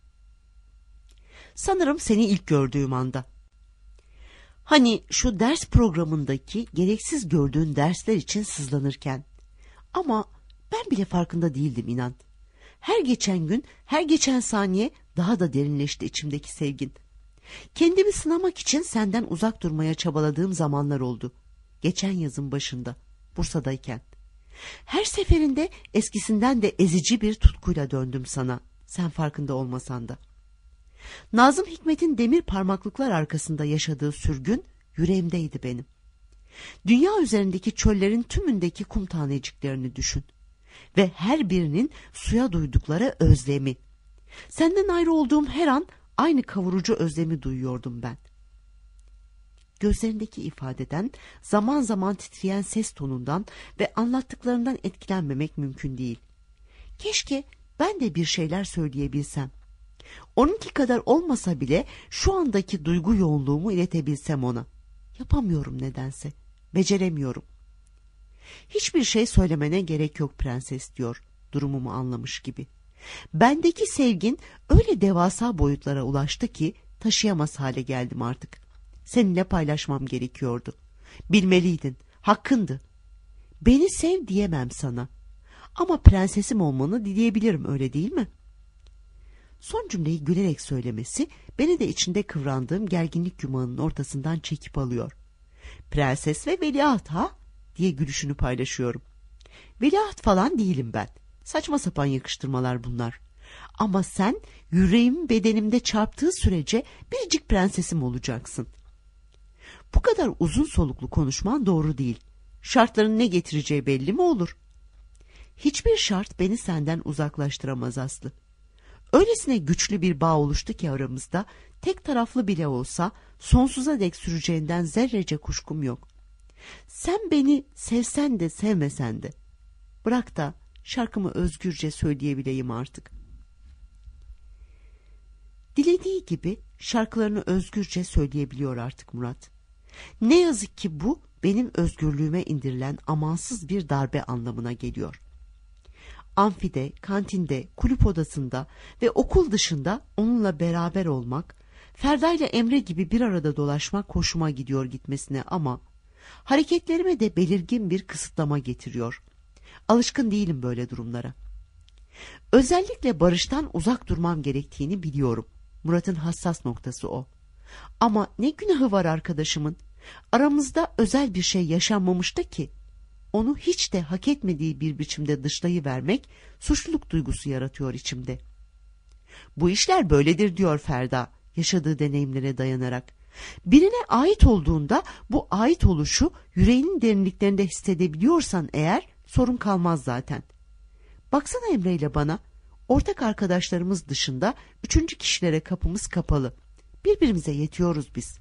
Sanırım seni ilk gördüğüm anda. Hani şu ders programındaki gereksiz gördüğün dersler için sızlanırken. Ama ben bile farkında değildim inan. Her geçen gün, her geçen saniye daha da derinleşti içimdeki sevgin. Kendimi sınamak için senden uzak durmaya çabaladığım zamanlar oldu. Geçen yazın başında, Bursa'dayken. Her seferinde eskisinden de ezici bir tutkuyla döndüm sana, sen farkında olmasan da. Nazım Hikmet'in demir parmaklıklar arkasında yaşadığı sürgün yüreğimdeydi benim. Dünya üzerindeki çöllerin tümündeki kum taneciklerini düşün. ve her birinin suya duydukları özlemi. Senden ayrı olduğum her an aynı kavurucu özlemi duyuyordum ben. Gözlerindeki ifadeden, zaman zaman titreyen ses tonundan ve anlattıklarından etkilenmemek mümkün değil. Keşke ben de bir şeyler söyleyebilsem. Onunki kadar olmasa bile şu andaki duygu yoğunluğumu iletebilsem ona. Yapamıyorum nedense. Beceremiyorum. Hiçbir şey söylemene gerek yok prenses diyor, durumumu anlamış gibi. Bendeki sevgin öyle devasa boyutlara ulaştı ki taşıyamaz hale geldim artık. Seninle paylaşmam gerekiyordu. Bilmeliydin, hakkındı. Beni sev diyemem sana. Ama prensesim olmanı dileyebilirim, öyle değil mi? Son cümleyi gülerek söylemesi beni de içinde kıvrandığım gerginlik yumağının ortasından çekip alıyor. Prenses ve veliaht ha? Diye gülüşünü paylaşıyorum. Veliaht falan değilim ben. Saçma sapan yakıştırmalar bunlar. Ama sen yüreğim bedenimde çarptığı sürece biricik prensesim olacaksın. Bu kadar uzun soluklu konuşman doğru değil. Şartların ne getireceği belli mi olur? Hiçbir şart beni senden uzaklaştıramaz Aslı. Öylesine güçlü bir bağ oluştu ki aramızda, tek taraflı bile olsa sonsuza dek süreceğinden zerrece kuşkum yok. Sen beni sevsen de sevmesen de, bırak da şarkımı özgürce söyleyebileyim artık. Dilediği gibi şarkılarını özgürce söyleyebiliyor artık Murat. Ne yazık ki bu benim özgürlüğüme indirilen amansız bir darbe anlamına geliyor. Amfide, kantinde, kulüp odasında ve okul dışında onunla beraber olmak, Ferda ile Emre gibi bir arada dolaşmak hoşuma gidiyor gitmesine ama hareketlerime de belirgin bir kısıtlama getiriyor. Alışkın değilim böyle durumlara. Özellikle Barış'tan uzak durmam gerektiğini biliyorum. Murat'ın hassas noktası o. Ama ne günahı var arkadaşımın? Aramızda özel bir şey yaşanmamıştı ki. Onu hiç de hak etmediği bir biçimde dışlayıvermek suçluluk duygusu yaratıyor içimde. Bu işler böyledir diyor Ferda, yaşadığı deneyimlere dayanarak. Birine ait olduğunda bu ait oluşu yüreğinin derinliklerinde hissedebiliyorsan eğer sorun kalmaz zaten. Baksana Emre ile bana, ortak arkadaşlarımız dışında üçüncü kişilere kapımız kapalı. Birbirimize yetiyoruz biz.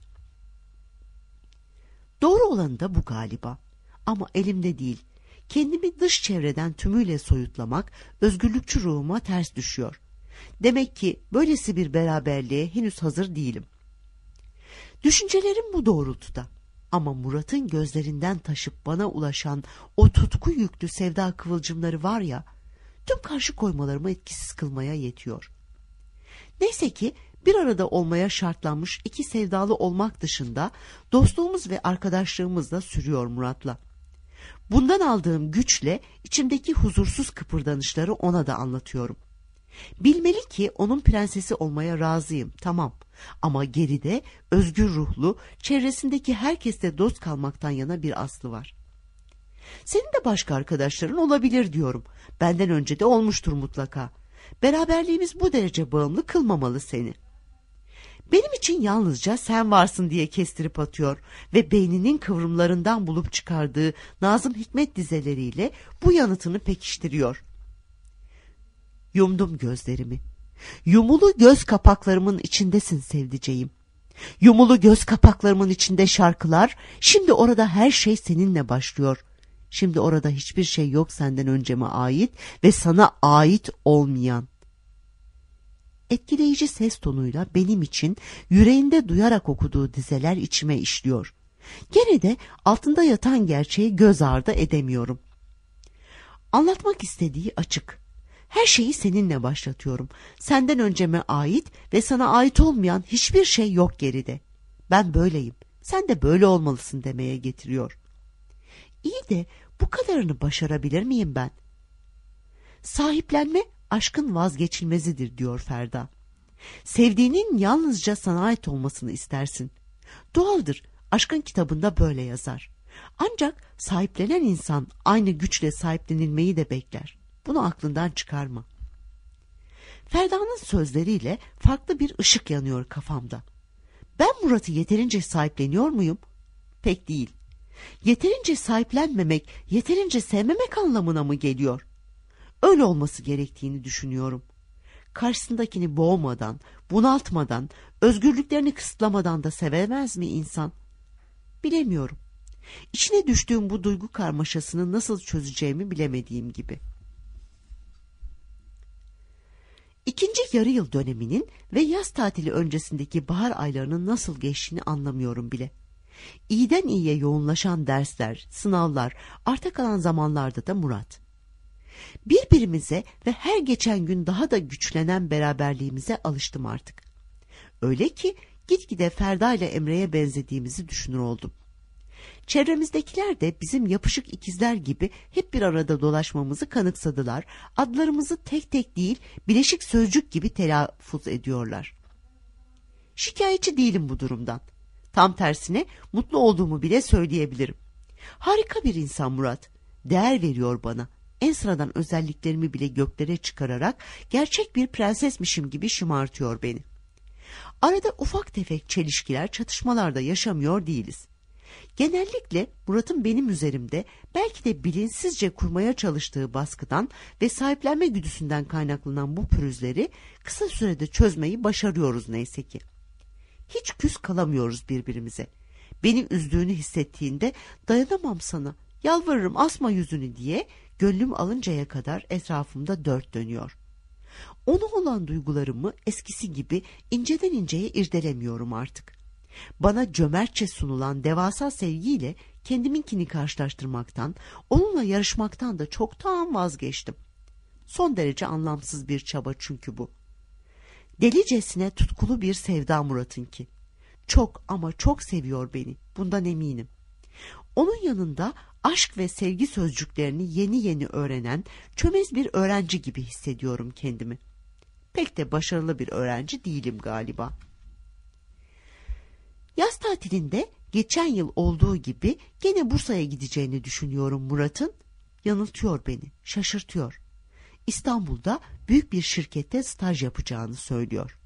Doğru olanı da bu galiba. Ama elimde değil. Kendimi dış çevreden tümüyle soyutlamak özgürlükçü ruhuma ters düşüyor. Demek ki böylesi bir beraberliğe henüz hazır değilim. Düşüncelerim bu doğrultuda. Ama Murat'ın gözlerinden taşıp bana ulaşan o tutku yüklü sevda kıvılcımları var ya, tüm karşı koymalarımı etkisiz kılmaya yetiyor. Neyse ki bir arada olmaya şartlanmış iki sevdalı olmak dışında dostluğumuz ve arkadaşlığımız da sürüyor Murat'la. Bundan aldığım güçle içimdeki huzursuz kıpırdanışları ona da anlatıyorum. Bilmeli ki onun prensesi olmaya razıyım, tamam. Ama geride özgür ruhlu, çevresindeki herkesle dost kalmaktan yana bir Aslı var. Senin de başka arkadaşların olabilir diyorum. Benden önce de olmuştur mutlaka. Beraberliğimiz bu derece bağımlı kılmamalı seni. Benim için yalnızca sen varsın diye kestirip atıyor ve beyninin kıvrımlarından bulup çıkardığı Nazım Hikmet dizeleriyle bu yanıtını pekiştiriyor. Yumdum gözlerimi. Yumulu göz kapaklarımın içindesin sevdiceğim. Yumulu göz kapaklarımın içinde şarkılar, şimdi orada her şey seninle başlıyor. Şimdi orada hiçbir şey yok senden önceme ait ve sana ait olmayan. Etkileyici ses tonuyla benim için yüreğinde duyarak okuduğu dizeler içime işliyor. Gene de altında yatan gerçeği göz ardı edemiyorum. Anlatmak istediği açık. Her şeyi seninle başlatıyorum. Senden önceme ait ve sana ait olmayan hiçbir şey yok geride. Ben böyleyim, sen de böyle olmalısın demeye getiriyor. İyi de bu kadarını başarabilir miyim ben? Sahiplenme aşkın vazgeçilmezidir diyor Ferda. Sevdiğinin yalnızca sana ait olmasını istersin. Doğaldır, aşkın kitabında böyle yazar. Ancak sahiplenen insan aynı güçle sahiplenilmeyi de bekler. Bunu aklından çıkarma. Ferda'nın sözleriyle farklı bir ışık yanıyor kafamda. Ben Murat'ı yeterince sahipleniyor muyum? Pek değil. Yeterince sahiplenmemek, yeterince sevmemek anlamına mı geliyor? Öyle olması gerektiğini düşünüyorum. Karşısındakini boğmadan, bunaltmadan, özgürlüklerini kısıtlamadan da sevemez mi insan? Bilemiyorum. İçine düştüğüm bu duygu karmaşasını nasıl çözeceğimi bilemediğim gibi. İkinci yarı yıl döneminin ve yaz tatili öncesindeki bahar aylarının nasıl geçtiğini anlamıyorum bile. İyiden iyiye yoğunlaşan dersler, sınavlar, arta kalan zamanlarda da Murat. Birbirimize ve her geçen gün daha da güçlenen beraberliğimize alıştım artık. Öyle ki gitgide Ferda ile Emre'ye benzediğimizi düşünür oldum. Çevremizdekiler de bizim yapışık ikizler gibi hep bir arada dolaşmamızı kanıksadılar. Adlarımızı tek tek değil, bileşik sözcük gibi telaffuz ediyorlar. Şikayetçi değilim bu durumdan. Tam tersine mutlu olduğumu bile söyleyebilirim. Harika bir insan Murat. Değer veriyor bana. En sıradan özelliklerimi bile göklere çıkararak gerçek bir prensesmişim gibi şımartıyor beni. Arada ufak tefek çelişkiler, çatışmalar da yaşamıyor değiliz. Genellikle Murat'ın benim üzerimde belki de bilinçsizce kurmaya çalıştığı baskıdan ve sahiplenme güdüsünden kaynaklanan bu pürüzleri kısa sürede çözmeyi başarıyoruz neyse ki. Hiç küs kalamıyoruz birbirimize. Beni üzdüğünü hissettiğinde dayanamam sana, yalvarırım asma yüzünü diye gönlüm alıncaya kadar etrafımda dört dönüyor. Ona olan duygularımı eskisi gibi inceden inceye irdelemiyorum artık. Bana cömertçe sunulan devasa sevgiyle kendiminkini karşılaştırmaktan, onunla yarışmaktan da çoktan vazgeçtim. Son derece anlamsız bir çaba çünkü bu. Delicesine tutkulu bir sevda Murat'ınki. Çok ama çok seviyor beni, bundan eminim. Onun yanında aşk ve sevgi sözcüklerini yeni yeni öğrenen çömez bir öğrenci gibi hissediyorum kendimi. Pek de başarılı bir öğrenci değilim galiba. Yaz tatilinde geçen yıl olduğu gibi gene Bursa'ya gideceğini düşünüyorum Murat'ın. Yanıltıyor beni, şaşırtıyor. İstanbul'da büyük bir şirkette staj yapacağını söylüyor.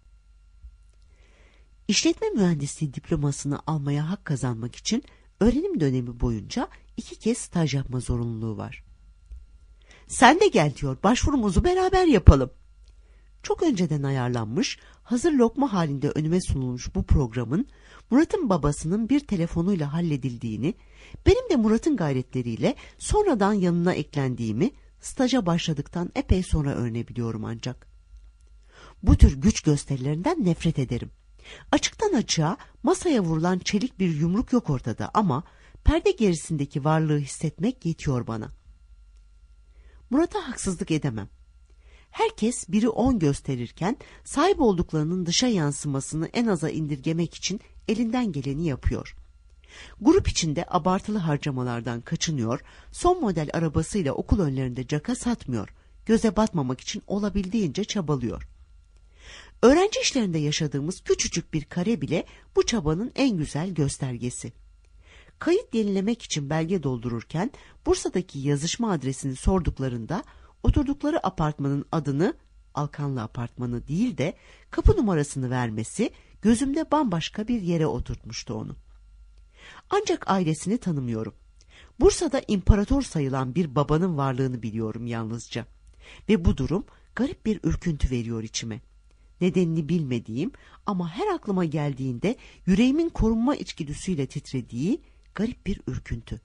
İşletme mühendisliği diplomasını almaya hak kazanmak için öğrenim dönemi boyunca 2 kez staj yapma zorunluluğu var. Sen de gel diyor, başvurumuzu beraber yapalım. Çok önceden ayarlanmış, hazır lokma halinde önüme sunulmuş bu programın Murat'ın babasının bir telefonuyla halledildiğini, benim de Murat'ın gayretleriyle sonradan yanına eklendiğimi staja başladıktan epey sonra öğrenebiliyorum ancak. Bu tür güç gösterilerinden nefret ederim. Açıktan açığa masaya vurulan çelik bir yumruk yok ortada ama perde gerisindeki varlığı hissetmek yetiyor bana. Murat'a haksızlık edemem. Herkes biri 10 gösterirken sahip olduklarının dışa yansımasını en aza indirgemek için elinden geleni yapıyor. Grup içinde abartılı harcamalardan kaçınıyor, son model arabasıyla okul önlerinde caka satmıyor, göze batmamak için olabildiğince çabalıyor. Öğrenci işlerinde yaşadığımız küçücük bir kare bile bu çabanın en güzel göstergesi. Kayıt yenilemek için belge doldururken Bursa'daki yazışma adresini sorduklarında oturdukları apartmanın adını Alkanlı Apartmanı değil de kapı numarasını vermesi gözümde bambaşka bir yere oturtmuştu onu. Ancak ailesini tanımıyorum. Bursa'da imparator sayılan bir babanın varlığını biliyorum yalnızca. Ve bu durum garip bir ürküntü veriyor içime. Nedenini bilmediğim ama her aklıma geldiğinde yüreğimin korunma içgüdüsüyle titrediği garip bir ürküntü.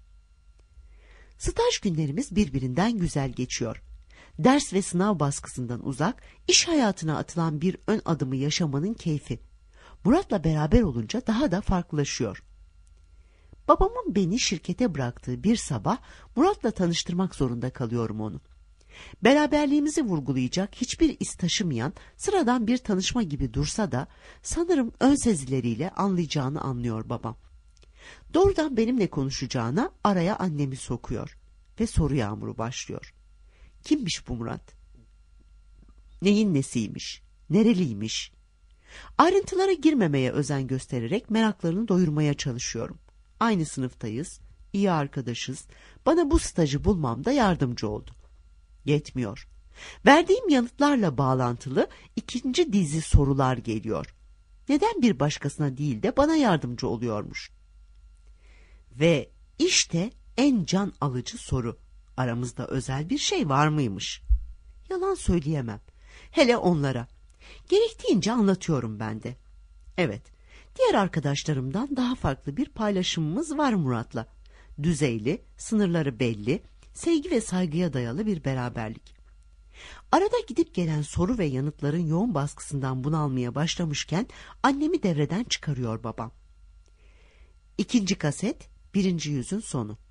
Staj günlerimiz birbirinden güzel geçiyor. Ders ve sınav baskısından uzak, iş hayatına atılan bir ön adımı yaşamanın keyfi. Murat'la beraber olunca daha da farklılaşıyor. Babamın beni şirkete bıraktığı bir sabah Murat'la tanıştırmak zorunda kalıyorum onu. Beraberliğimizi vurgulayacak hiçbir iz taşımayan sıradan bir tanışma gibi dursa da sanırım ön sezileriyle anlayacağını anlıyor babam. Doğrudan benimle konuşacağına araya annemi sokuyor ve soru yağmuru başlıyor. Kimmiş bu Murat? Neyin nesiymiş? Nereliymiş? Ayrıntılara girmemeye özen göstererek meraklarını doyurmaya çalışıyorum. Aynı sınıftayız, iyi arkadaşız. Bana bu stajı bulmamda yardımcı oldu. Yetmiyor. Verdiğim yanıtlarla bağlantılı ikinci dizi sorular geliyor. Neden bir başkasına değil de bana yardımcı oluyormuş? Ve işte en can alıcı soru. Aramızda özel bir şey var mıymış? Yalan söyleyemem. Hele onlara. Gerektiğince anlatıyorum ben de. Evet, diğer arkadaşlarımdan daha farklı bir paylaşımımız var Murat'la. Düzeyli, sınırları belli, sevgi ve saygıya dayalı bir beraberlik. Arada gidip gelen soru ve yanıtların yoğun baskısından bunalmaya başlamışken annemi devreden çıkarıyor babam. İkinci kaset, birinci yüzün sonu.